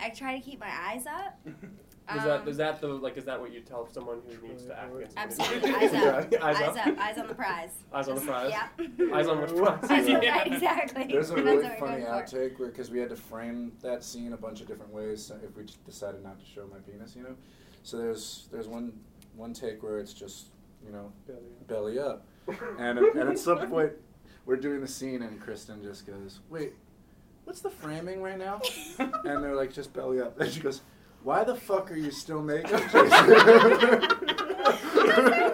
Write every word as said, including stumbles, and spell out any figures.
I try to keep my eyes up. Is um, that is that the like is that what you tell someone who needs to act against? Absolutely, eyes up. Yeah, eyes, eyes up. up. eyes on the prize. Eyes on the prize. Yep. Eyes on which prize? Eyes on the Yeah. prize, exactly. There's a That's really what we're funny going for. outtake where, because we had to frame that scene a bunch of different ways so if we just decided not to show my penis, you know. So there's there's one one take where it's just, you know, belly up, and and at some point we're doing the scene and Kristen just goes, "Wait, what's the framing right now?" And they're like, "Just belly up," and she goes, "Why the fuck are you still making?"